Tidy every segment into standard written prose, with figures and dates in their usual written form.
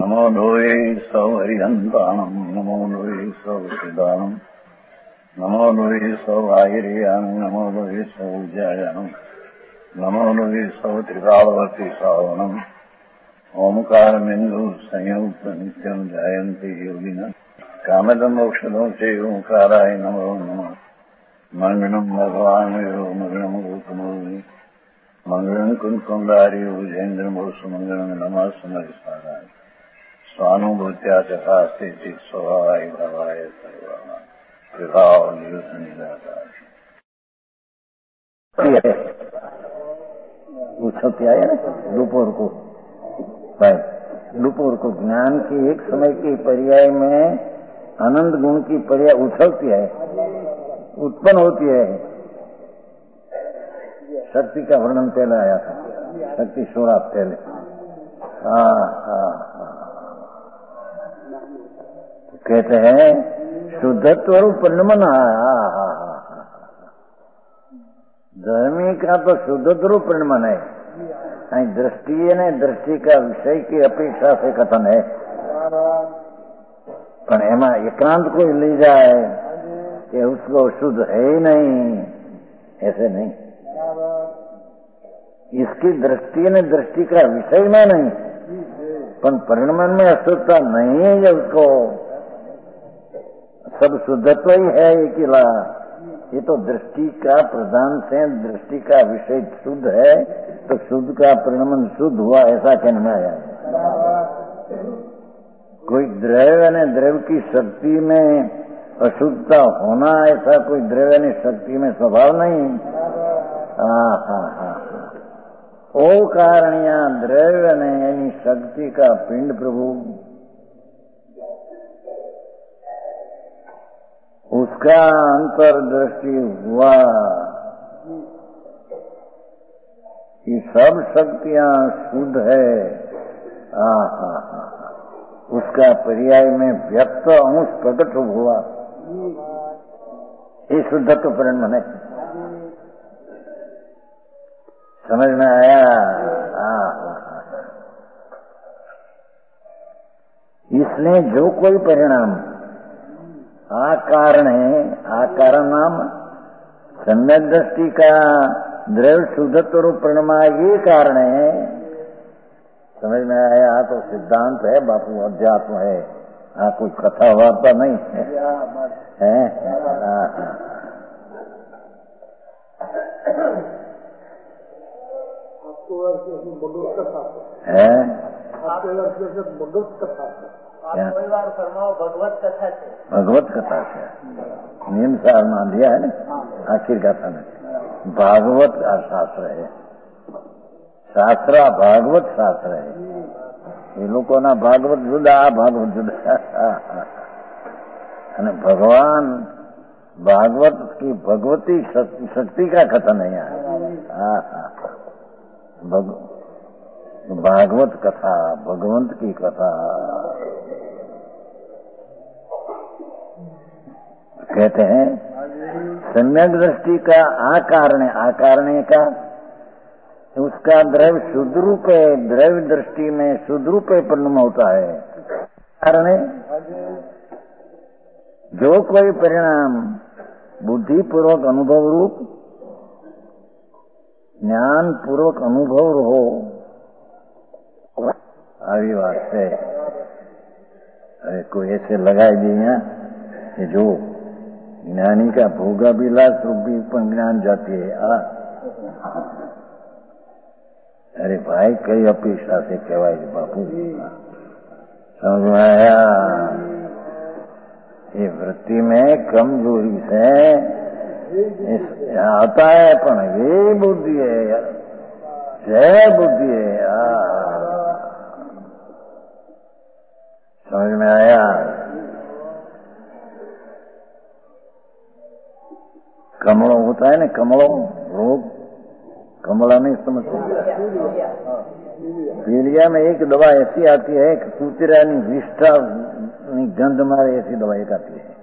नमो लोये सौहरिहन्ताणम् नमो लोये सौहृदानम् नमो लोये सौभागिर्यानम् नमो लोये सौज्यायानम् नमो लोये सौत्रिकालवर्ति सावनम् ओंकारमिन्दु संयुक्त नित्यम् जायन्ति योगिनः कामदम् औषधम् च ओंकाराय नमो नमः मंगलम् भगवान् मंगलम् गौतमोऽग्नि मंगलम् कुंकुमधारी भुजेन्द्रमोसु मंगलम् नमः समरिसाराय स्वानुभूत्या चकास्ते स्वभावाय भावाय सर्वाणां विभाव निदाताय उछलती है ना दोपहर को दोपहर को ज्ञान की एक समय की पर्याय में आनंद गुण की पर्याय उछलती है, उत्पन्न होती है। शक्ति का वर्णन पहले आया था, शक्ति सोड़ा पहले। तो कहते हैं शुद्धत्व परिणमन। धर्मी का तो शुद्धत्व परिणमन है। दृष्टि ने दृष्टि का विषय की अपेक्षा से कथन है, पर एमा एकांत कोई ले जाए कि उसको शुद्ध है ही नहीं, ऐसे नहीं। इसकी दृष्टि ने दृष्टि का विषय में नहीं, पर परिणमन में अशुद्धता नहीं है। ये उसको सब शुद्धत्व ही है अकेला। ये तो दृष्टि का प्रधान से दृष्टि का विषय शुद्ध है, तो शुद्ध का परिणमन शुद्ध हुआ ऐसा कहने में आया है। कोई द्रव्य ने द्रव्य की शक्ति में अशुद्धता होना, ऐसा कोई द्रव्य ने शक्ति में स्वभाव नहीं। ओ कारणिया द्रव्य ने यानी शक्ति का पिंड प्रभु, उसका अंतर्दृष्टि हुआ कि सब शक्तियां शुद्ध है। उसका पर्याय में व्यक्त अंश प्रकट हुआ, ये शुद्धत्व परिणमन है। समझ में आया? इसलिए जो कोई परिणाम आकारण है, आकारण नाम सम्यक दृष्टि का द्रव्य शुद्धत्व रूप परिणमा, ये कारण है। समझ में आया? तो सिद्धांत है बापू, अध्यात्म है। कोई कथा वार्ता नहीं है। भगवत कथा से नियम सार मान दिया है ना, आखिर कथा में भागवत का शास्त्र है। शास्त्र भागवत शास्त्र है। ये लोगों ना भागवत जुदा, भागवत जुदा। भगवान भागवत की भगवती शक्ति का कथन है यहाँ। भागवत कथा, भगवंत की कथा। कहते हैं सम्यक दृष्टि का आकारणे का उसका द्रव्य शुद्ध रूप है, द्रव्य दृष्टि में शुद्ध रूप परिणाम होता है। कारण जो कोई परिणाम बुद्धि पूर्वक अनुभव रूप, ज्ञान पूर्वक अनुभव हो, आविवाद से अरे कोई ऐसे लगाई दिए कि जो ज्ञानी का भोगा विलास रूपी पण ज्ञान जाती है। अरे भाई कई अपेक्षा से कहवाय बापू, समझ में आया? ये वृत्ति में कमजोरी से आता है, पण ये बुद्धि है, जय बुद्धि है। समझ में आया? कमलों होता है ना, कमलों रोग, कमला नहीं समझते। पीलिया में एक दवा ऐसी आती है कि कुतिरा विष्ठा गंध मारे, ऐसी दवा एक आती है।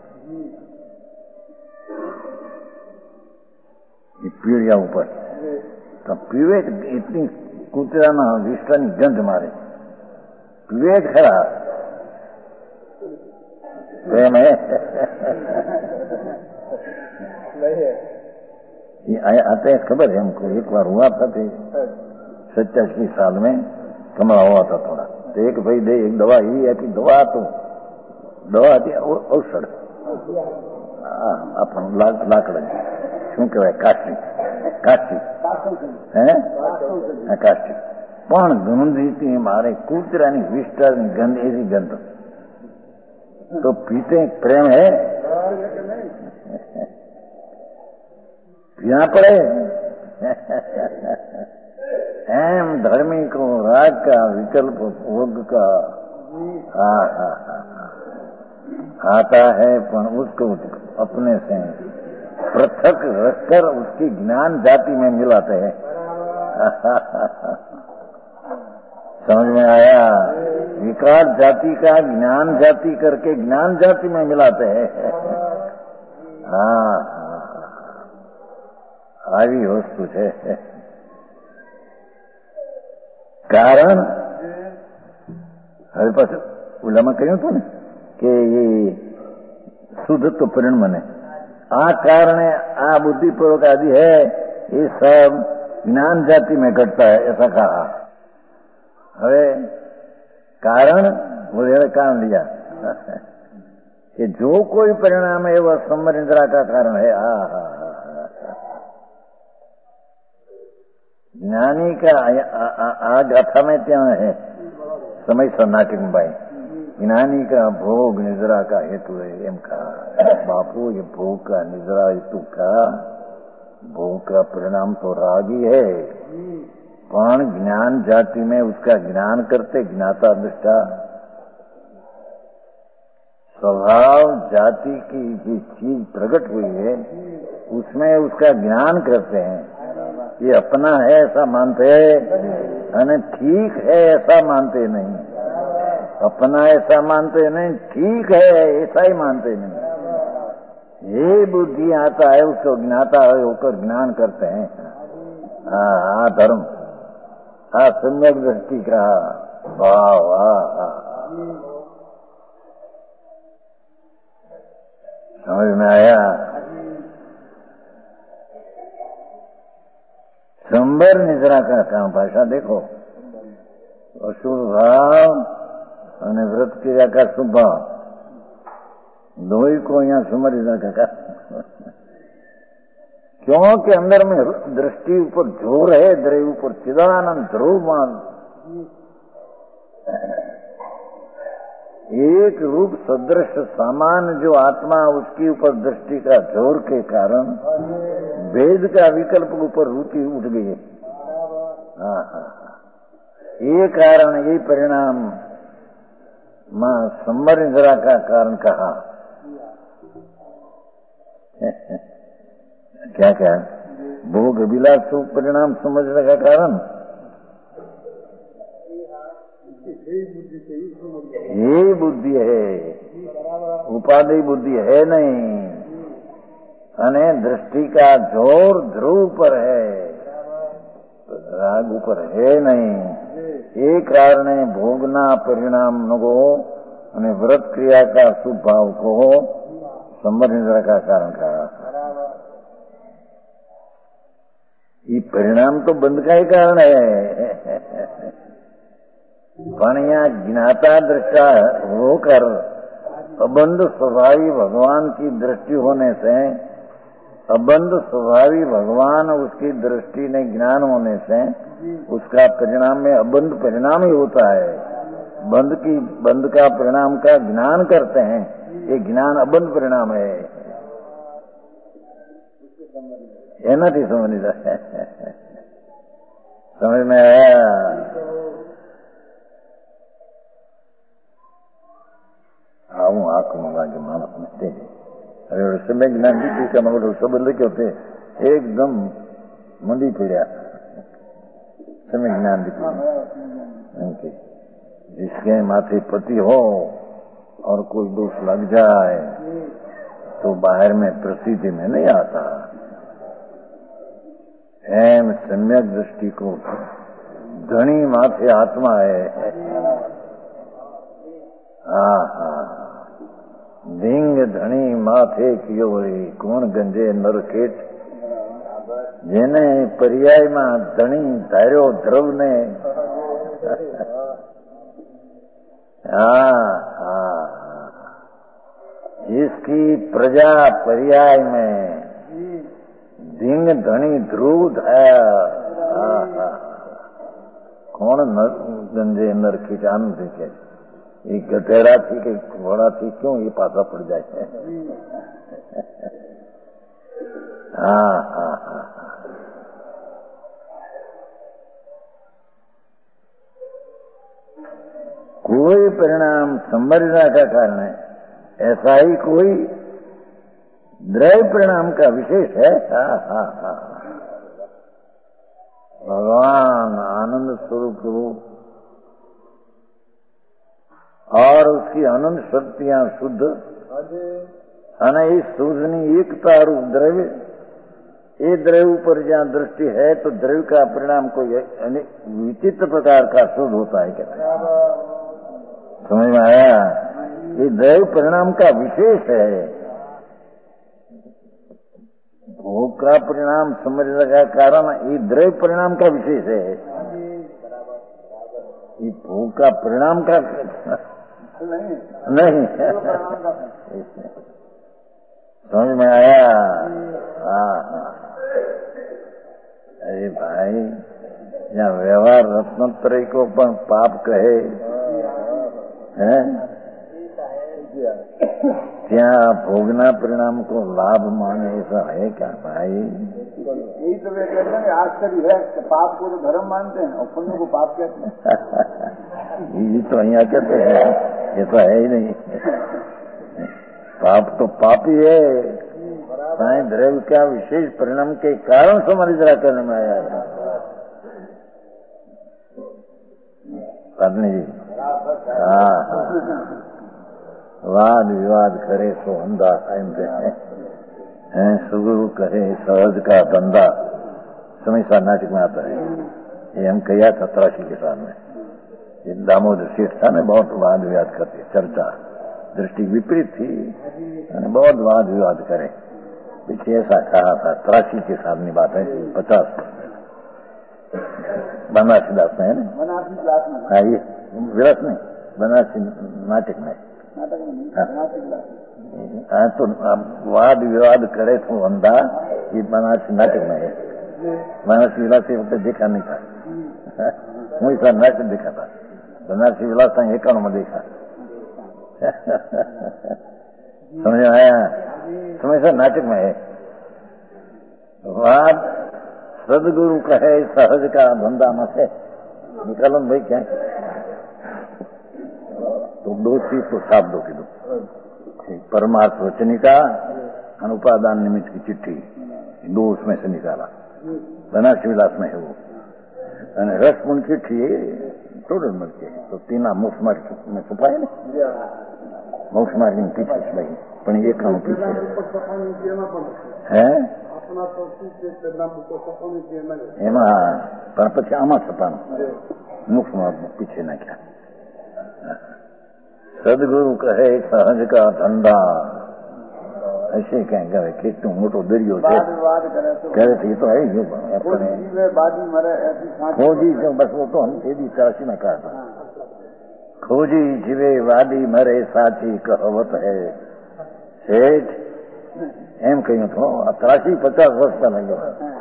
ये पीलिया ऊपर तब पीवे इतनी कुतिरा विष्ठा गंध मारे, विवेक खरा प्रेम है ये आते हैं खबर है हमको। एक बार हुआ था 87 साल में कमरा हुआ था थोड़ा, तो एक भाई दे एक दवा ही है कि दवा तो दवा थी औषध अपन लाकड़ શું કહેવાય કાષ્ટિક હે કાષ્ટિક પણ ગંધી મારે કૂતરાની વિસ્તારની ગંધ એવી ગંધ તો પીતે પ્રેમ હે पीना पड़े एम धर्मी को राग का विकल्प भोग का आता है पर उसको अपने से पृथक रखकर उसकी ज्ञान जाति में मिलाते हैं। समझ में आया? विकार जाति का ज्ञान जाति करके ज्ञान जाति में मिलाते हैं। हाँ આવી વસ્તુ છે। કારણ હવે પાછું ઓલામાં કહ્યું હતું ને કે એ શુદ્ધ તો परिणाम ने आ कारण आ बुद्धिपूर्वक आदि है ये सब ज्ञान जाति में घटता है ऐसा कहा। હવે कारण बोले कारण लिया कि जो कोई परिणाम है वह संवर निद्रा का कारण है। ज्ञानी का आ गाथा में क्या है समय सन्नाटिक भाई ज्ञानी का भोग निद्रा का हेतु है। एम कहा बापू ये भोग का निद्रा हेतु का भोग का परिणाम तो रागी है पण ज्ञान जाति में उसका ज्ञान करते ज्ञाता दृष्टा स्वभाव जाति की जो चीज प्रकट हुई है उसमें उसका ज्ञान करते हैं। ये अपना है ऐसा मानते हैं और ठीक है ऐसा मानते नहीं। अपना ऐसा मानते नहीं, ठीक है ऐसा ही मानते नहीं। ये बुद्धि आता है उसको ज्ञाता होकर ज्ञान करते हैं। हाँ धर्म सम्यक दृष्टि का भाव। समझ में आया? संवर निद्रा का काम भाषा देखो अशुभ भाव અને વ્રત ક્રિયા का शुभ भाव दोई को यहाँ संवर निद्रा का काम क्योंकि अंदर में दृष्टि ऊपर जोर है, द्रव्य ऊपर चिदानंद ध्रुवमान एक रूप सदृश सामान जो आत्मा उसके ऊपर दृष्टि का जोर के कारण वेद का विकल्प ऊपर रुचि उठ गई है। ये कारण ये परिणाम मां संवर निद्रा का कारण कहा। क्या क्या भोग विलास परिणाम समझने का कारण ये बुद्धि है, उपाधि बुद्धि है नहीं। अने दृष्टि का जोर ध्रुव पर है, राग ऊपर है नहीं। ये कारण भोगना परिणाम को अने व्रत क्रिया का शुभ भाव को संवर निद्रा का कारण कहा। ये परिणाम तो बंध का ही कारण है पण यहाँ ज्ञाता दृष्टा होकर अबंध स्वभावी भगवान की दृष्टि होने से अबंध स्वभावी भगवान उसकी दृष्टि ने ज्ञान होने से उसका परिणाम में अबंध परिणाम ही होता है। बंध का परिणाम का ज्ञान करते हैं, ये ज्ञान अबंध परिणाम है। ये नहीं समझ समझ में आया? આવું આંખમાં લાગે માણસને તે હવે સમય જ્ઞાન દીધી કે મને સંબંધ લખ્યો તે એકદમ મંદી પડ્યા समय ज्ञान દીધી जिसके माथे पति हो और कोई दोष लग जाए तो बाहर में प्रसिद्धि में नहीं आता। एम सम्यक दृष्टि को धनी माथे आत्मा है धिंग धणी माथे कियो वरी कोण गंजे नरकेट जेने पर्याय में धणी धार्यो द्रव ने जिसकी प्रजा पर्याय में धिंग धणी ध्रुव धाया कोण गंजे नरकेट आम देखे ये गधेड़ा थी कि घोड़ा थी क्यों ये पासा पड़ जाए। कोई परिणाम संवरना का कारण है, ऐसा ही कोई द्रव्य परिणाम का विशेष है। भगवान आनंद स्वरूप रूप और उसकी अनंत शक्तियां शुद्ध है। इस सूझनी एकता रूप द्रव्य, ये द्रव्य पर जहाँ दृष्टि है तो द्रव्य का परिणाम कोई विचित्र प्रकार का शुद्ध होता है। कहते हैं, समझ में आया? ये द्रव्य परिणाम का विशेष है। भोग का परिणाम समझने का कारण ये द्रव्य परिणाम का विशेष है। ये भोग का परिणाम का नहीं समझ में आया? अरे भाई, यहाँ व्यवहार रत्नत्रय को पण पाप कहे हैं, क्या भोगना परिणाम को लाभ माने, ऐसा है क्या भाई? यही तो वे कहते हैं आश्चर्य है कि पाप को तो धर्म मानते हैं और पुण्य को पाप कहते हैं। ये तो यहाँ कहते हैं, ऐसा है ही नहीं। पाप तो पाप ही है, साईं द्रव्य का विशेष परिणाम के कारण समझा करने में आया है। पत्नी जी वाद विवाद करे सो अंधा है, सुगुरु करे सहज का धंधा, समय नाटक में आता है। ये हम कहा था 83 के साल में, ये दामोदर सेठ था ना, बहुत वाद विवाद करते, चर्चा दृष्टि विपरीत थी, बहुत वाद विवाद करे। पीछे ऐसा कहा था, 83 के साल की बात है, 50 बनारसी दास में है ना, हाँ ये विरस नहीं, बनारसी नाटक में। हाँ तो वाद विवाद करे तो अंधा, ये बनारसी नाटक में है। बनारसी विलास वक्त देखा नहीं था, वही सा नाटक देखा था, बनारसी विलास 51 में देखा। समझ आया? समझ सा नाटक में है। वाद सदगुरु कहे सहज का धंधा में से निकालो भाई क्या है? तो 2 चीज तो साफ दो की दो, परमार्थ वचनिका, अनुपादान निमित्त की चिट्ठी, 2 उसमें से निकाला। बनारसी विलास में है वो, रसपुण चिट्ठी टोटल मिल के तो 3 मुफ्त मार्ग में छुपाए ना, मुफ्त मार्ग पीछे छुपाई, पण एक नाम पीछे है એમાં પણ પછી આમાં છપાનું મુખમાં પીછે નાખ્યા। સદગુરુ કહે સહજ કા ધંધા, ऐसे क्या कहे कितनो मोटो दरियो है, करे से तो है ही अपने खोजी, बस वो तो हम तेजी 83 में कहा था, खोजी जीवे वादी मरे साची कहवत है सेठ, एम कहूँ तो 83-50 वर्ष का लगे।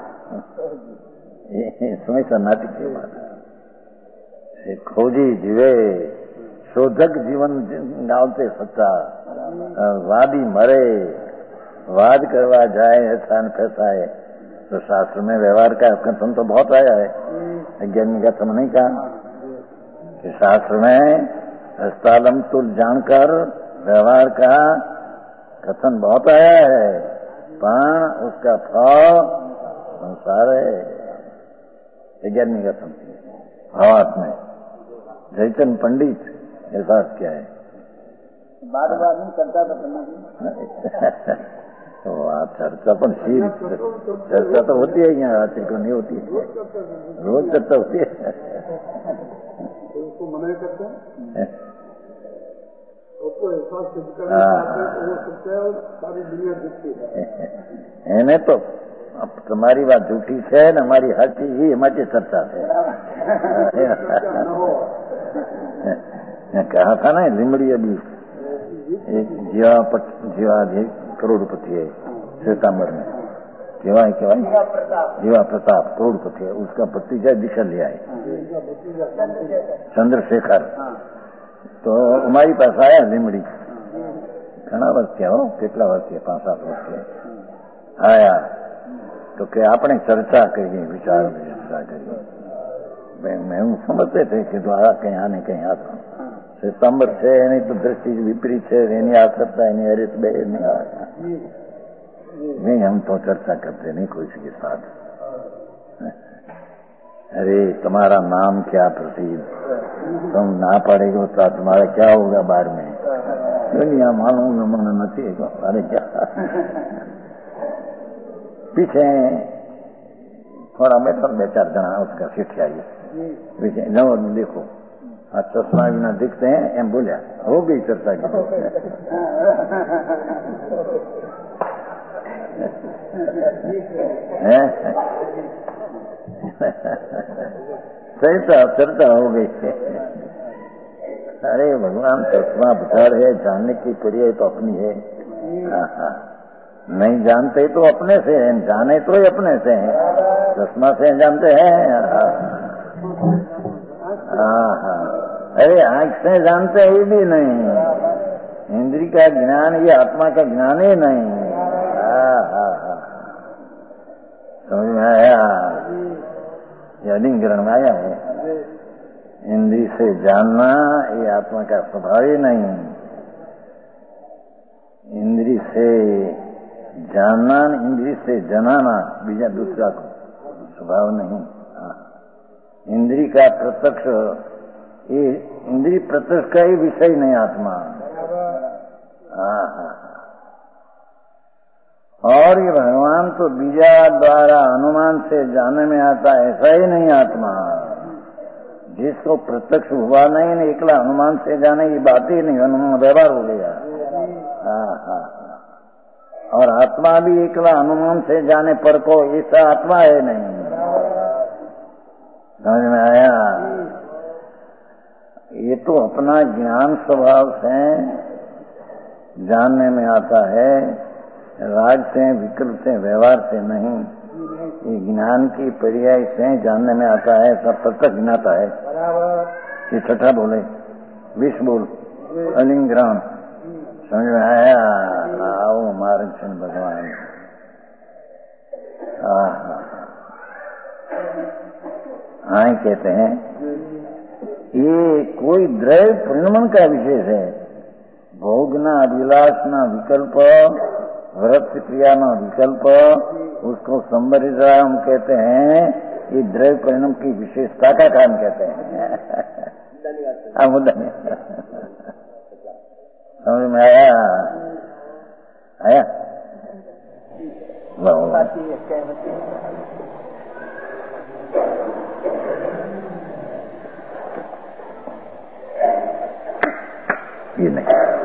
समय सा नाटक की बात है। खोजी जीवे शोधक जीवन गावते सच्चा, वादी मरे वाद करवा जाए ऐसा न फैसाए। तो शास्त्र में व्यवहार का कथन तो बहुत आया है, अज्ञानी का कथन नहीं कहा कि शास्त्र में हस्तालम तुल जानकर व्यवहार का कथन बहुत आया है, पर उसका फल संसार है। अज्ञानी कथन भावार्थ में जयचंद पंडित ऐसा क्या है, बार बार नहीं चर्चा तो करना चर्चा पण शीर चर्चा तो होती है, यहाँ रात्रि को नहीं होती है, रोज चर्चा होती है। तो उसको मना करते हैं એને તો તમારી વાત જૂઠી છે ને અમારી સાચી એ માટે ચર્ચા છે. કહા था ना લીમડી अभी जीवा करोड़पति है श्वेतांबर में केवा जीवा प्रताप करोड़पति है, उसका भतीजा दिशा लिया है चंद्रशेखर. तो हमारी पास आया લીમડી ઘણા વર્ષ થયા હો, કેટલા વર્ષ થયા 5-7 વર્ષ થયા આયા. તો કે આપણે ચર્ચા કરીએ, વિચાર ચર્ચા કરીએ. मैं समझते थे कि द्वारा कहीं आने कहीं आता श्वेतांबर છે એની તો દ્રષ્ટિ વિપરીત છે, એની આસક્ता એની हरित બે नहीं. हम तो चर्चा करते नहीं कोई के साथ. अरे तुम्हारा नाम क्या प्रसिद्ध, तुम ना पड़ेगा तो तुम्हारा क्या होगा बाहर में, दुनिया मालूम न मन नहीं. अरे क्या पीछे थोड़ा मेटर 2-4 जना उसका शिष्य आइए पीछे जाओ देखो आज चश्मा बिना दिखते हैं एम बोलिया. हो गई चर्चा की. चर्चा हो गई. अरे भगवान चश्मा बचार है, जानने की क्रिया तो अपनी है. नहीं जानते तो अपने से हैं, जाने तो ही अपने से हैं. चश्मा से जानते हैं. अरे आंख से जानते ही भी नहीं. इंद्री का ज्ञान ये आत्मा का ज्ञान ही नहीं. समझ में आया? ये अधिकरण में आया है. इंद्री से जानना ये आत्मा का स्वभाव ही नहीं. इंद्री से जानना, इंद्री से जनाना बीजा दूसरा को स्वभाव नहीं. इंद्री का प्रत्यक्ष, ये इंद्री प्रत्यक्ष का ही विषय नहीं आत्मा. और ये भगवान तो बीजा द्वारा अनुमान से जानने में आता, ऐसा ही नहीं आत्मा. जिसको प्रत्यक्ष हुआ नहीं, एकला अनुमान से जाने की बात ही नहीं, अनुमान व्यवहार हो गया. और आत्मा भी एकला अनुमान से जाने पर को ऐसा आत्मा है नहीं. समझ में आया? ये तो अपना ज्ञान स्वभाव से जानने में आता है, राग से विकल्प से व्यवहार से नहीं. ये ज्ञान की पर्याय से जानने में आता है, सब प्रत्यक्ष ज्ञाता है. ये छठा बोले, विष बोल, अलिंग्राम. समझ में आया? आओ मार्ग से भगवान. हाँ कहते हैं ये कोई द्रव्य परिणमन का विशेष है. भोगना अभिलाषना विकल्प, व्रत क्रिया न विकल्प, उसको संबरित हम कहते हैं. ये द्रव्य परिणाम की विशेषता का काम कहते हैं. समझ में आया? आया? ये नहीं,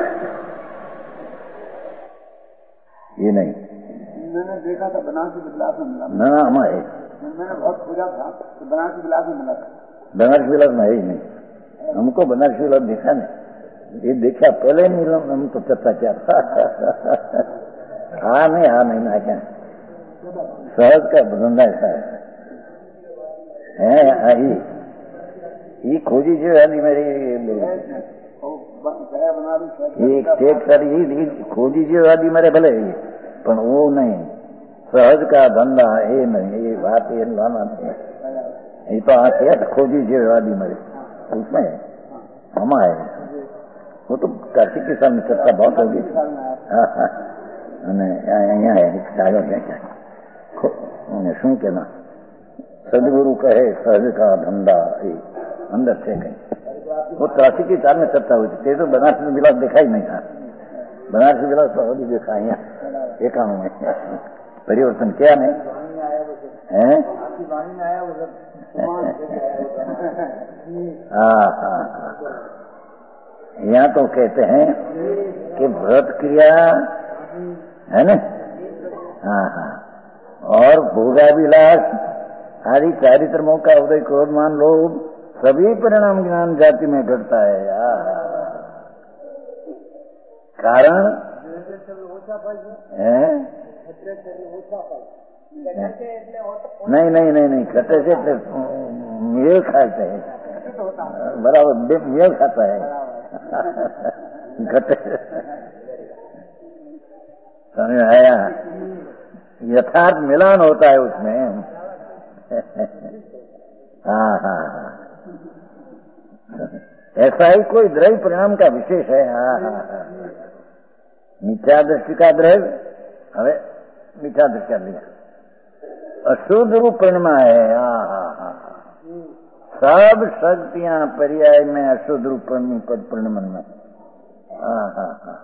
ये नहीं. मैंने देखा था बनारसी विलास में मिला. ना हमारे मैंने बहुत खोजा था तो बनारसी विलास में मिला था. बनारसी विलास में है ही नहीं. हमको बनारसी विलास देखा नहीं. ये देखा पहले नहीं, हम तो चर्चा किया था. हाँ नहीं ना क्या सहज का धंधा ऐसा है. ये खोजी जो है मेरी एक खोजी जो आदि मेरे भले पण वो नहीं. सहज का धंधा ये नहीं. ये बात ये लाना नहीं. ये तो आते खोजी जो आदि मेरे उसमें हमा है. वो तो कार्तिक के सामने चर्चा बहुत होगी. શું કે ના સદગુરુ કહે સહજ કા ધંધા એ અંદર છે કઈ. वो ट्रैफिक की चार में चर्चा हुई थी. तो बनारस में विलास देखा ही नहीं था. बनारस में विलास तो अभी देखा यहाँ एकाणु में परिवर्तन किया नहीं है. यहाँ तो कहते हैं कि व्रत क्रिया है ना, हाँ हाँ, और भोगाभिलाष आदि चारित्रमों का उदय, क्रोधमान, लोभ, सभी परिणाम ज्ञान जाति में घटता है। कारण है नहीं नहीं नहीं नहीं, घटे से मेल खाते हैं, बराबर मेल खाता है। घटे समझ आया, यथार्थ मिलान होता है उसमें। हाँ हाँ हाँ, ऐसा ही कोई द्रव्य परिणाम का विशेष है। हाँ हाँ हाँ, मिथ्या दृष्टि का द्रव्य, अरे मिथ्या दृष्टि कर लिया, अशुद्ध रूप परिणमा है। हाँ हाँ हाँ, सब शक्तियां पर्याय में अशुद्ध रूप परिणमन में। हाँ हाँ हाँ,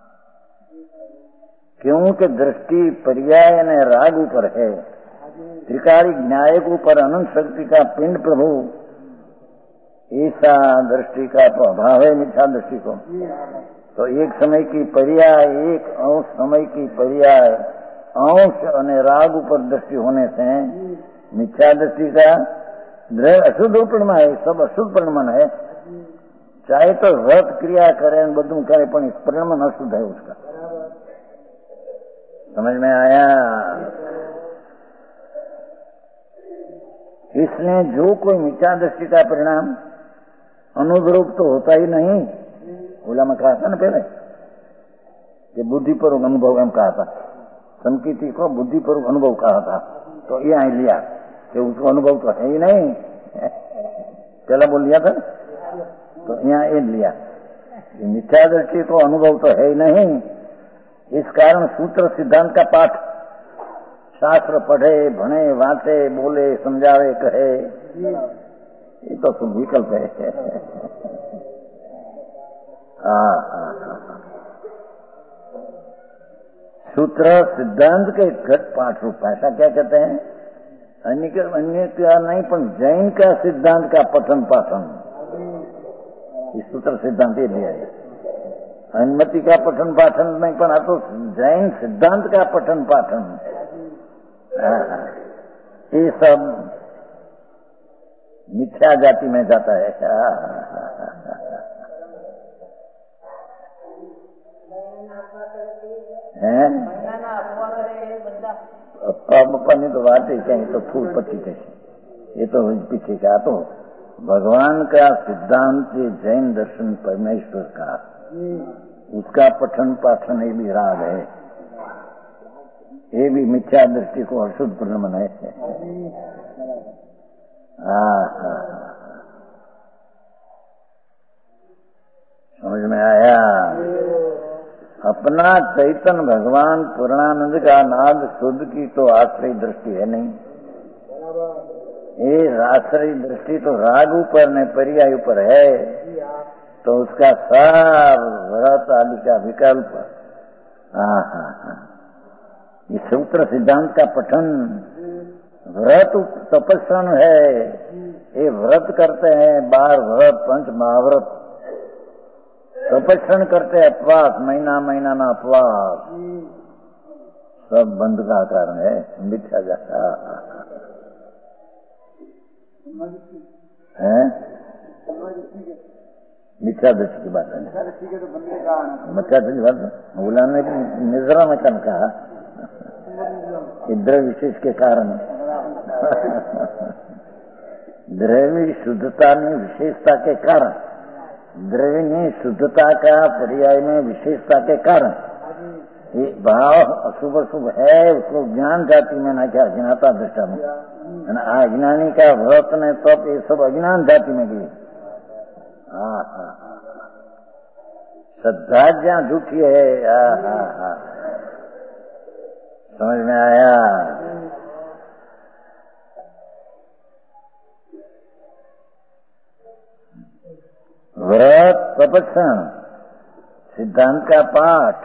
क्योंकि दृष्टि पर्याय ने राग ऊपर है, त्रिकाली न्याय के ऊपर अनंत शक्ति का पिंड प्रभु, ऐसा दृष्टि का अभाव है मिथ्या दृष्टि को। तो एक समय की पर्याय, एक अंश समय की पर्याय, अंश और राग ऊपर दृष्टि होने से मिथ्या दृष्टि का अशुद्ध परिणाम है, सब अशुद्ध परिणाम है। चाहे तो व्रत क्रिया करे बधु करे, पर परिणाम अशुद्ध है उसका। समझ में आया? इसलिए जो कोई मिथ्या दृष्टि का परिणाम अनुद्रूप तो होता ही नहीं। बोला मैं कहा था ना पहले कि बुद्धिपूर्वक अनुभव एम कहा था, संकीर्ति को बुद्धिपूर्वक अनुभव कहा था, तो ये आई लिया कि उसको अनुभव तो है ही नहीं। पहला बोल लिया था, तो यहाँ ये लिया मिथ्या दृष्टि को अनुभव तो है ही नहीं। इस कारण सूत्र सिद्धांत का पाठ, शास्त्र पढ़े, भणे, वांचे, बोले, समझावे, कहे, ये तो सब विकल्प है। सूत्र सिद्धांत के घट पाठ रूप, ऐसा क्या कहते हैं? अन्य का नहीं, पर जैन का सिद्धांत का पठन पाठन, इस सूत्र सिद्धांत ये लिया है। अनुमति का पठन पाठन नहीं, पर तो जैन सिद्धांत का पठन पाठन, ये सब मिथ्या जाति में जाता है। अपनी तो बात है, कहीं तो फूल पच्ची कैसे, ये तो पीछे का तो भगवान का सिद्धांत जैन दर्शन परमेश्वर का, उसका पठन पाठन ये भी राग है, ये भी मिथ्या दृष्टि को अशुद्ध परिणाम है। समझ में आया? अपना चैतन्य भगवान पूर्णानंद का नाद शुद्ध की तो आश्रय दृष्टि है नहीं। ये आश्रय दृष्टि तो राग ऊपर ने पर्याय ऊपर है, तो उसका सार व्रत आदि का विकल्प। ये सूत्र सिद्धांत का पठन, व्रत तपस्वन है, ये व्रत करते हैं, 12 व्रत, 5 महाव्रत, तपस्वन करते हैं, अपवास, महीना महीना ना अपवास, सब बंध का कारण है, मिथ्या जाता है। मिथ्या दृष्टि की बात है, मिथ्या दृष्टि बात बोला ने निजरा में कम कहा, द्रव्य विशेष के कारण, द्रव्य शुद्धता में विशेषता के कारण, द्रव्य में शुद्धता का पर्याय में विशेषता के कारण, ये भाव अशुभ अशुभ है, उसको ज्ञान जाति में ना क्या अज्ञाता दृष्टा में, अज्ञानी का व्रत ने तप, ये सब अज्ञान जाति में भी। श्रद्धा जहाँ झूठी है। समझ में आया? व्रत तपस्वन सिद्धांत का पाठ,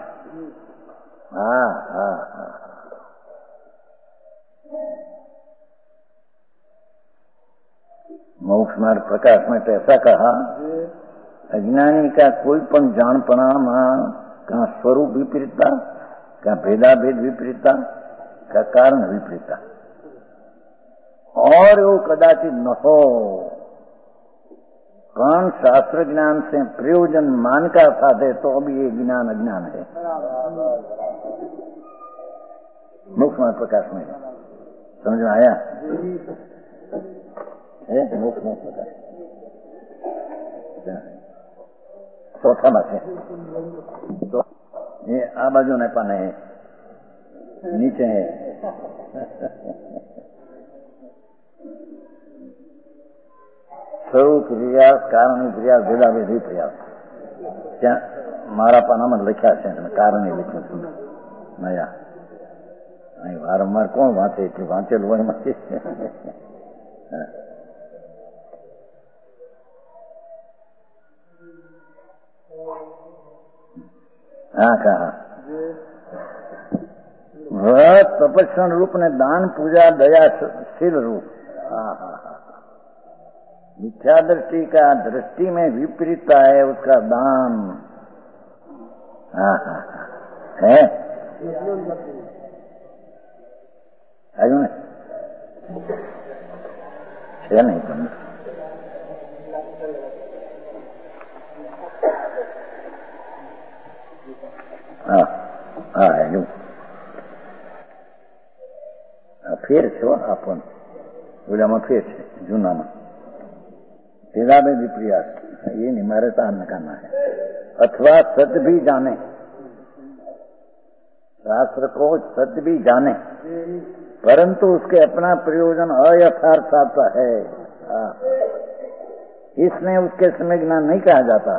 मोक्ष मार्ग प्रकाश में तो ऐसा कहा, अज्ञानी का कोई पण जाणपणाમાં का स्वरूप विपरीतता, का भेदाभेद विपरीतता, का कारण विपरीतता, और वो कदाचित न हो, पण शास्त्र ज्ञान से प्रयोजन मान का साधे तो भी ये ज्ञान अज्ञान है। मुख्य प्रकाश में समझ में आया है? मुख्य प्रकाश चौथा में से तो ये आ बाजू ने पाने है, नीचे है। स्वरूप प्रयास, कारण प्रयास, भेदाभेद प्रयास, क्या मारा पानाમાં લખ્યા છે, કારણ એ લખ્યું છે નયા અહીં વારંવાર કોણ વાંચે, એટલું વાંચેલું હોય એમાંથી। हाँ कहा व्रत तपस्वन रूप ने दान पूजा दयाशील रूप। मिथ्या दृष्टि का दृष्टि में विपरीतता है उसका दान। है आयु ने है नहीं तुम आयु फेर छो आपन ઓલામાં ફેર છે જૂનામાં भेदाभेद विप्रयास ये नहीं मारे तान करना है। अथवा सत्य भी जाने, शास्त्र को सत्य भी जाने, परंतु उसके अपना प्रयोजन अयथार्थ आता है, इसमें उसके समय ज्ञान नहीं कहा जाता।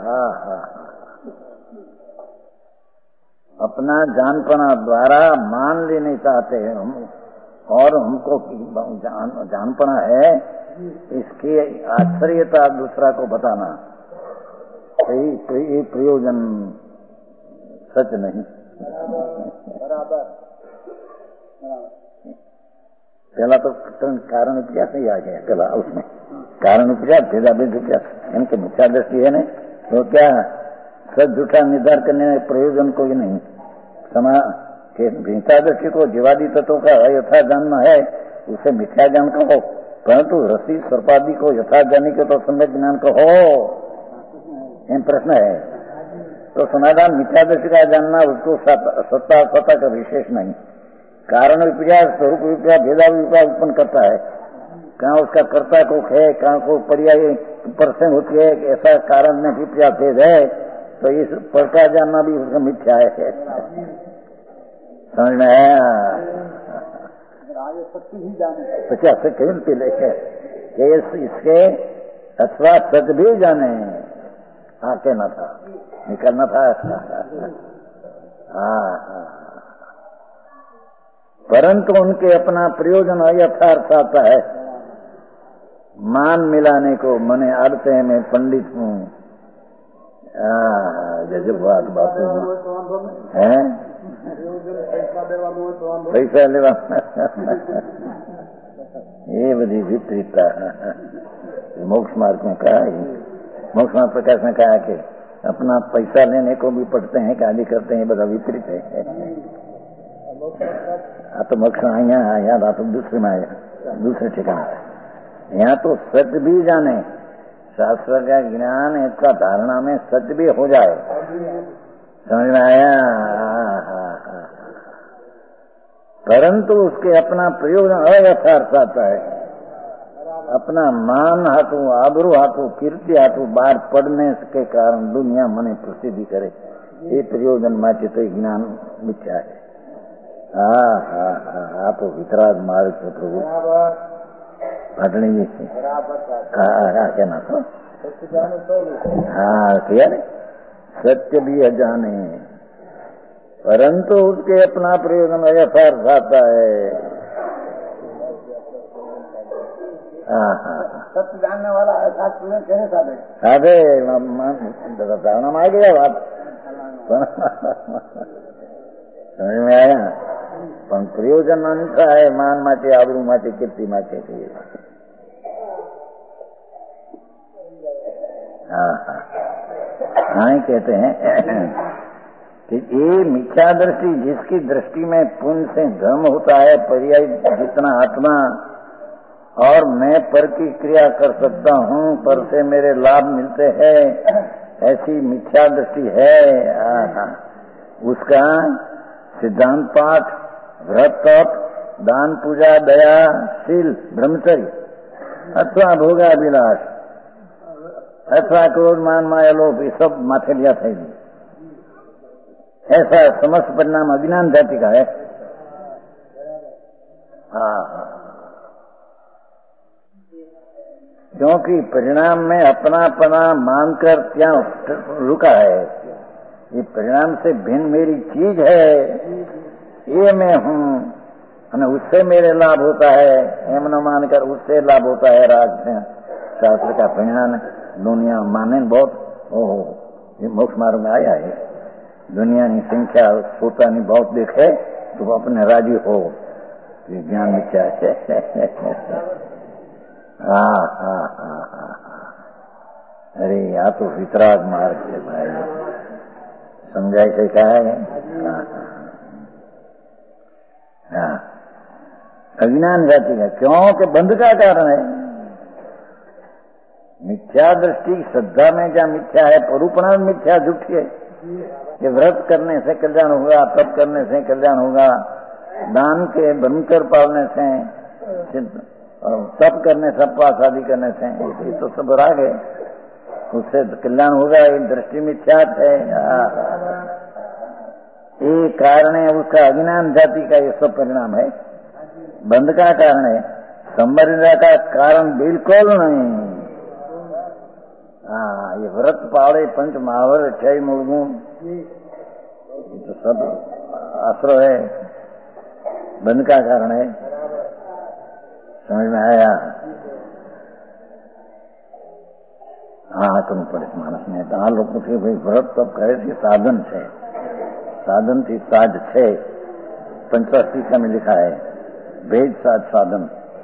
अपना जानपना द्वारा मान लेने चाहते हैं हम, और हमको जानपना है इसकी आश्चर्यता दूसरा को बताना, तो ये प्रयोजन सच नहीं। बराबर पहला तो कारण उपन्यास ही आ गया, पहला उसमें कारण उपन्यास भेदाभेद उपन्यास इनके मिथ्या दृष्टि है नहीं, तो क्या सच झूठा निर्धार करने में प्रयोजन कोई नहीं। समा के मिथ्या दृष्टि को जीवादी तत्वों का अयथा जानना है, उसे मिथ्या ज्ञान कहो, परंतु रसी सर्पादि को यथा ज्ञानी को तो सम्यक ज्ञान कहो, ये प्रश्न है। तो समाधान मिथ्या दृष्टि का जानना उसको सत्ता सत्ता का विशेष नहीं। कारण विपर्यास, स्वरूप विपर्यास, भेदा विपर्यास उत्पन्न करता है। कहाँ उसका कर्ता को है, कहाँ को पर्याय परसेंट होती है, ऐसा कारण में विपर्यास भेद है, तो इस प्रकार जानना भी उसका मिथ्या है। समझ में आया? सत्य ही जाने, पचास से कहीं लेके इसके अथवा सत्य भी जाने, आके न था निकलना था। परंतु उनके अपना प्रयोजन अयथार्थ आता है। मान मिलाने को मने आड़ते हैं, मैं पंडित हूँ, जैसे बापू है पैसा लेवा ये बड़ी विपरीतता मोक्ष मार्ग में कहा, मोक्ष मार्ग प्रकाश में कहा कि अपना पैसा लेने को भी पढ़ते हैं, गाली करते हैं, बड़ा विपरीत है। तो मोक्ष यहाँ तो दूसरे में आया, दूसरे ठिकाना है। यहाँ तो सत्य भी जाने, शास्त्र का ज्ञान इसका धारणा में सत्य भी हो जाए। समझ में आया? परंतु उसके अपना प्रयोजन अयथार्थ आता है। अपना मान हाथों, आबरू हाथों, कीर्ति हाथों बाहर पड़ने के कारण दुनिया मने प्रसिद्धि करे, ये प्रयोजन माटे तो ज्ञान मिथ्या है। आप वितराग मार्ग से प्रभु भटनी जी से क्या ना तो किया रे, सत्य भी अजाने, परंतु उसके अपना प्रयोजन अयथार्थ आता है। सत्य जानने वाला अयथार्थ प्रयोजन कैसे साधे? साधे धारणा में आ गया बात, समझ में आया? पण प्रयोजन अंतर है, मान माटे, आबरू माटे, कीर्ति माटे। हाँ हाँ कहते हैं कि ये मिथ्या दृष्टि, जिसकी दृष्टि में पुण्य से धर्म होता है, पर्याय जितना आत्मा और मैं पर की क्रिया कर सकता हूँ, पर से मेरे लाभ मिलते हैं, ऐसी मिथ्या दृष्टि है। उसका सिद्धांत पाठ, व्रत, तप, दान, पूजा, दया, शील, ब्रह्मचर्य अथवा भोगाभिलाष अथवा क्रोध, मान, माया, लोभ, ये सब माथे लिया था। ऐसा समस्त परिणाम अज्ञान जाति का है। क्योंकि परिणाम में अपनापना मानकर क्या रुका है। ये परिणाम से भिन्न मेरी चीज है, ये मैं हूँ, उससे मेरे लाभ होता है, एम न मानकर उससे लाभ होता है। राज शास्त्र का परिणाम दुनिया माने बहुत। ओहो, ये मोक्ष मार्ग में आया है। दुनिया की संख्या सोता नहीं बहुत देखे तो अपने राजी हो, ये ज्ञान मिथ्या है। अरे या तो वितराग मार्ग से भाई समझाई से क्या है। अज्ञान जाति है, क्योंकि बंध का कारण है। मिथ्या दृष्टि श्रद्धा में क्या मिथ्या है, परूपणा में मिथ्या झूठी है। ये व्रत करने से कल्याण होगा, तप करने से कल्याण होगा, दान के ब्रह्मचर्य पालने से, तप करने से, उपवास आदि करने से, ये तो सब राग है, उससे कल्याण होगा। ये दृष्टि मिथ्यात है। ये कारण है उसका अज्ञान जाति का, ये सब परिणाम है। बंध का कारण है, संबंध का कारण बिल्कुल नहीं। ये व्रत पाड़े पंच महावर 6 मूलगुण, ये तो सब आश्रय है, बंध का कारण है। समझ में आया? तुम पड़े मानस में आ लोग भाई व्रत तब करे थी साधन से, साधन थी साध 6 पंचाशीका में लिखा है, वेद साध साधन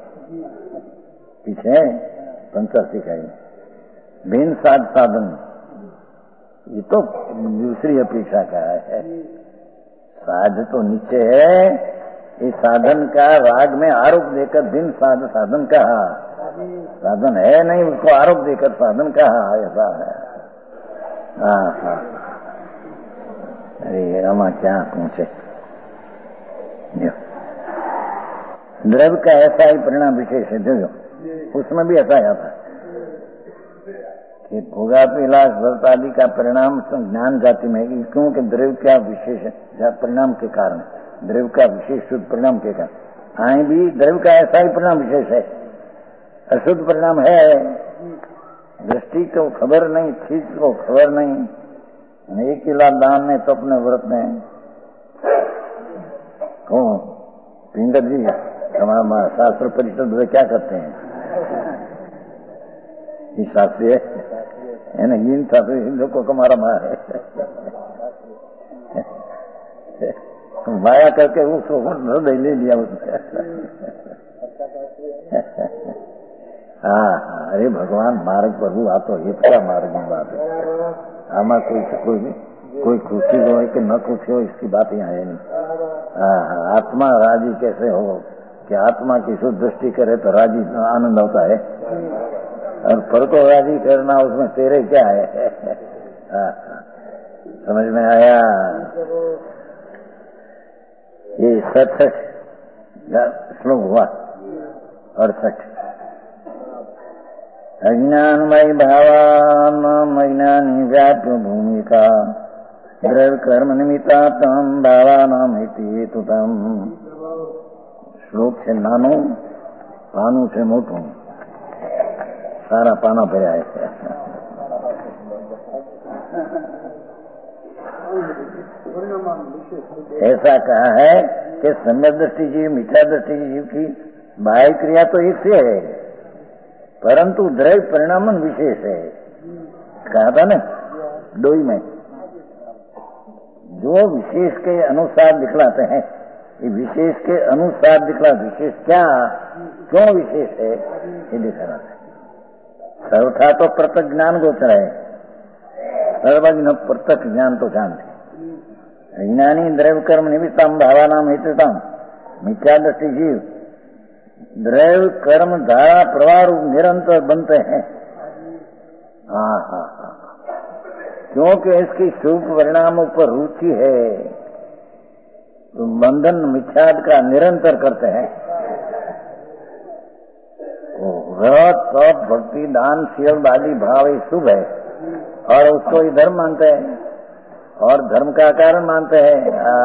पीछे 85 है, वेद साध साधन, ये तो दूसरी अपेक्षा का है। साध तो नीचे है, इस साधन का राग में आरोप देकर बिन साध साधन कहा, साधन है नहीं उसको आरोप देकर साधन कहा, ऐसा है। अरे अमा क्या पूछे, द्रव्य का ऐसा ही परिणाम विशेष है, जो उसमें भी ऐसा आता है कि भोगाभिलाष व्रत आदि का परिणाम ज्ञान जाति में, क्योंकि द्रव्य का विशेष परिणाम के कारण, द्रव्य का विशेष शुद्ध परिणाम के कारण आए भी द्रव्य का ऐसा ही परिणाम विशेष है, अशुद्ध परिणाम है। दृष्टि को खबर नहीं, चीज को खबर नहीं। 1 किला दान ने तो अपने व्रत में कौन पिंगर जी हमारा शास्त्र परिषद में क्या करते हैं, ये शास्त्रीय है ना, इन था तो इन लोगों को हमारा माया है। माया करके उसको हृदय ले लिया उसने। अरे भगवान मार्ग पर हुआ तो ये पूरा मार्ग की बात है। हमें कोई खुशी हो कि न खुशी हो इसकी बात यहाँ है नहीं। आत्मा राजी कैसे हो कि आत्मा की शुद्ध दृष्टि करे तो राजी आनंद होता है, और पर को राजी करना उसमें तेरे क्या है। समझ में आया? ये 67 श्लोक हुआ। 68 अज्ञानमयी भावान अज्ञानी व्याप्य भूमिका द्रव्य कर्म निमित्ता तम भावानाम हेतु तम। श्लोक से नानो, पानू से मोटू, सारा पाना भरा है। ऐसा कहा है कि सम्यक दृष्टि जीव, मिथ्या दृष्टि जीव की बाह्य क्रिया तो एक से है, परंतु द्रव्य परिणामन विशेष है। कहा था ना डोई में, जो विशेष के अनुसार दिखलाते हैं, ये विशेष के अनुसार दिखला, विशेष क्या क्यों विशेष है ये दिखलाते हैं। सर्वथा तो प्रत्यक्ष ज्ञान गोचर है, सर्वज्ञ प्रत्यक्ष ज्ञान तो जानते। अज्ञानी द्रव्य कर्म निमित्तम भावानाम हेतुताम मिथ्या दृष्टि जीव द्रव्य कर्म धारा प्रवाह रूप निरंतर बनते हैं। हाँ हाँ हाँ, क्योंकि इसकी शुभ परिणामों पर रुचि है तो बंधन मिथ्याद का निरंतर करते हैं। व्रत तप भक्ति दान शील आदि भाव ये शुभ है और उसको ही धर्म मानते हैं और धर्म का कारण मानते हैं।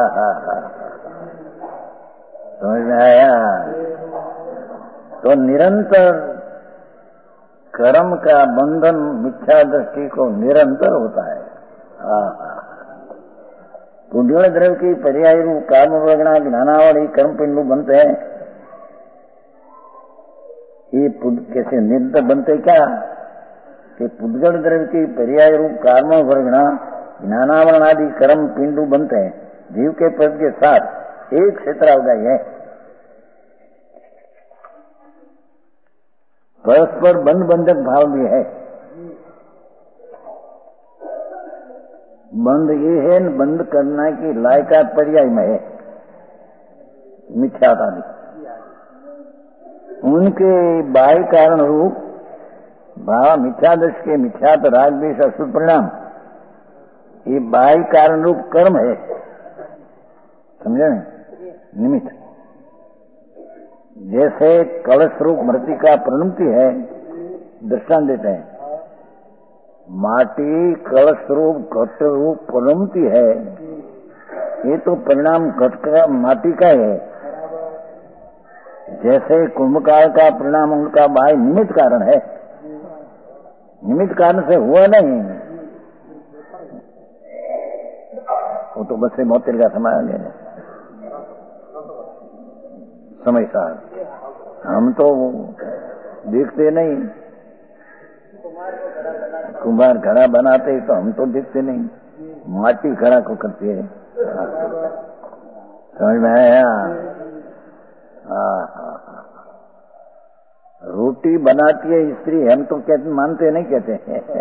समझ में आया? तो निरंतर कर्म का बंधन मिथ्या दृष्टि को निरंतर होता है। पुण्य द्रव्य की पर्याय रूप कर्म वगना ज्ञानावली कर्म पिंडू बनते हैं। ये कैसे निरंतर बनते क्या कि पुद्गल द्रव्य की पर्याय रूप कर्म वर्गना ज्ञानावरण आदि कर्म पिंडू बनते हैं। जीव के पद के साथ एक क्षेत्र उगाई है। परस्पर बंध बंधक भाव भी है। बंध ये है न बंद करना की लायकात पर्याय में है मिथ्यात आदि। उनके बाह्य कारण रूप भाव मिथ्यादर्श के मिथ्यात राग द्वेष अशुभ परिणाम ये बाह्य कारण रूप कर्म है। समझे? निमित्त जैसे कलश रूप मृतिका प्रणुति है, दृष्टांत देते हैं। माटी कलश रूप घट रूप प्रणुति है, ये तो परिणाम घट का माटी का है। जैसे कुंभकार का परिणाम उनका बाह्य निमित्त कारण है, निमित्त कारण से हुआ नहीं। वो तो बस से मोतिर का समय आ गया समय सार। हम तो देखते नहीं, कुम्हार घड़ा बनाते तो हम तो देखते नहीं, माटी घड़ा को करती है। समझ में आया? रोटी बनाती है स्त्री, हम तो कहते मानते नहीं कहते।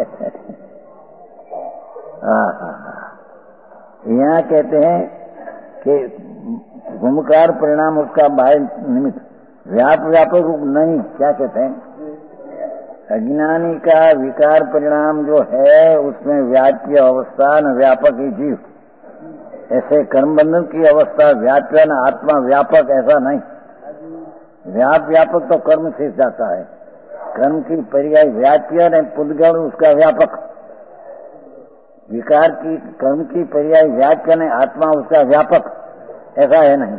यहाँ कहते हैं कि गुमकार परिणाम उसका बाह्य निमित्त व्यापक रूप नहीं। क्या कहते हैं? अज्ञानी का विकार परिणाम जो है उसमें व्याप्य अवस्था न व्यापक ही जीव। ऐसे कर्म बंधन की अवस्था व्याप्य न आत्मा व्यापक, ऐसा नहीं। व्यापक तो कर्म से जाता है। कर्म की पर्याय व्याप्य न पुद्गल उसका व्यापक। विकार की कर्म की पर्याय व्याप्य न आत्मा उसका व्यापक, ऐसा है नहीं।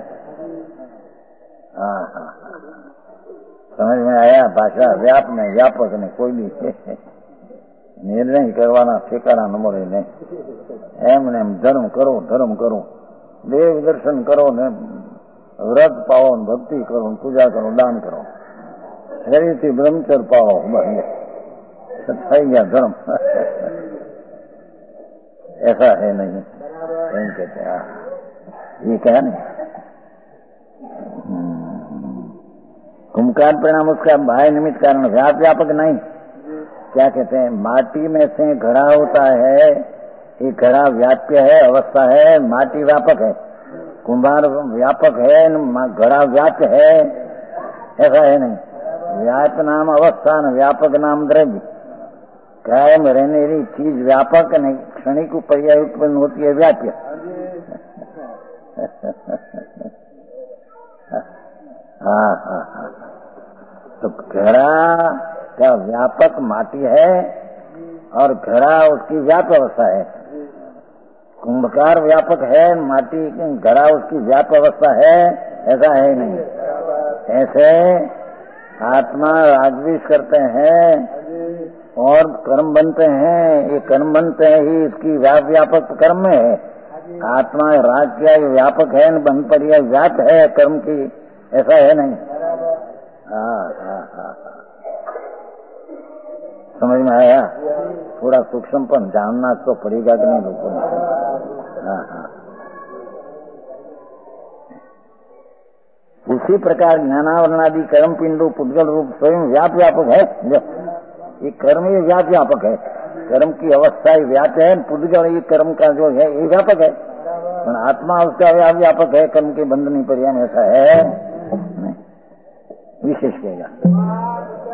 हाँ, समझ में आया? भाषा व्याप ने व्यापक ने कोई भी निर्णय करवाना ठेकाना न મળે ને એમને ધર્મ કરો દેવ દર્શન કરો ને વ્રત પાવો ને ભક્તિ કરો ને પૂજા કરો દાન કરો શરીરથી બ્રહ્મચર્ય પાવો થઈ ગયા ધર્મ। ऐसा है नहीं, कहते हैं ये क्या नहीं। कुंभकार परिणाम उसका बाह्य निमित्त कारण व्यापक नहीं। क्या कहते हैं? माटी में से घड़ा होता है, ये घड़ा व्याप्य है, अवस्था है, माटी व्यापक है। कुंभार व्यापक है, घड़ा व्याप्य है, ऐसा है नहीं। व्याप नाम अवस्था न व्यापक नाम द्रव्य। कायम रहने वाली चीज व्यापक नहीं, क्षणिक पर्याय उत्पन्न होती है व्याप्य। हाँ, तो घड़ा का व्यापक माटी है और घड़ा उसकी व्याप्य अवस्था है। कुंभकार व्यापक है, माटी घड़ा उसकी व्याप्य अवस्था है, ऐसा है नहीं। ऐसे आत्मा रागद्वेष करते हैं और कर्म बनते हैं। ये कर्म बनते हैं ही इसकी व्यापक कर्म में है। आत्मा राग किया व्यापक है, बन पर यह व्याप्त है कर्म की, ऐसा है नहीं। हाँ, समझ में आया? थोड़ा सूक्ष्मपन जानना तो पड़ेगा कि नहीं लोगों ने। हाँ, उसी प्रकार ज्ञानावरणादि कर्म पिंडो पुद्गल रूप स्वयं व्यापक है। ये कर्म ये व्यापक है। कर्म की अवस्था ही व्याप्त है, पुद्गल ये कर्म का जो है ये व्यापक है, पर आत्मा उसका व्यापक है, कर्म के बंधन नहीं पर्याय ऐसा है नहीं, विशेष कहेगा।